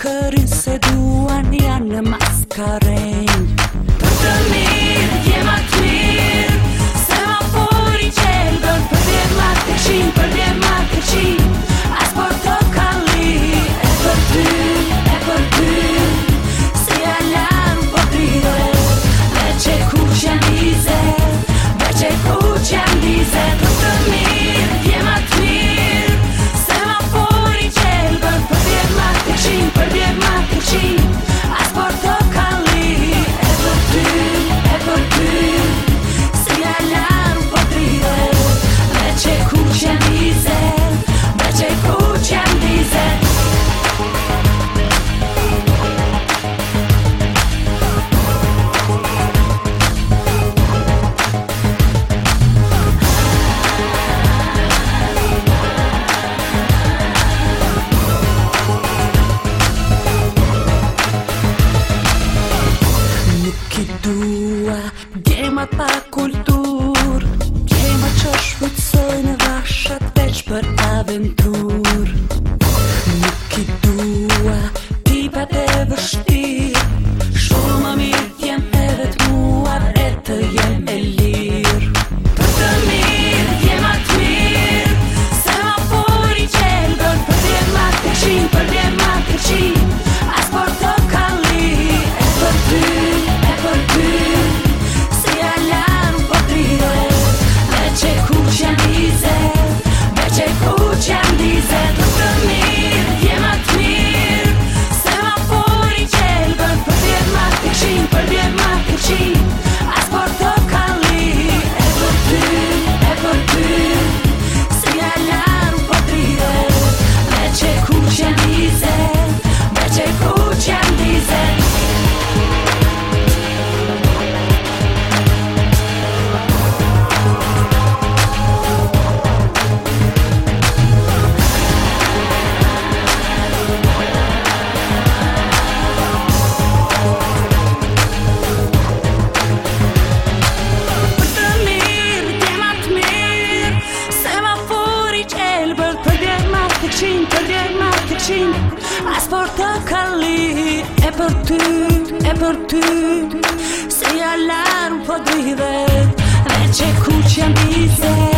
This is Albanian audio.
flacări se duan janë maskarejn. Për të mirë, jema të mirë, semafori qelbër, për djema të qinë, për djema të qinë, as portokalli, e për ty, si alarm po drire, veqe kuqen dize, veqe kuqen dize, për të mirë, jema të mirë, semafori qelbër, për djema të qinë, për djema të qinë, as portokalli, e për ty, si alarm po drire, veqe kuqen dize, veqe kuqen dize. Dua gjemat pa kultur, gjema që shfrytësojnë vashat veç për aventur. Nuk I dua tipat e vështirë, shumë më mirë t'jem edhe t'muar e të jem e lirë. Për të mirë, jema të mirë, semafori qelbër, për djema të qinë, për djema të qinë, as portokalli, e për ty, si alarm po drire, veqe kuqen dize, veqe kuqen dize. Për të mirë, jema të mirë, semafori qelbër, për djema të qinë, për djema të qinë, as portokalli, e për ty, si alarm po drire, veqe kuqen dize, veqe kuqen dize. Për djema të qinë, as portokalli, e për ty, si alarm po drive, veqe kuqen dize.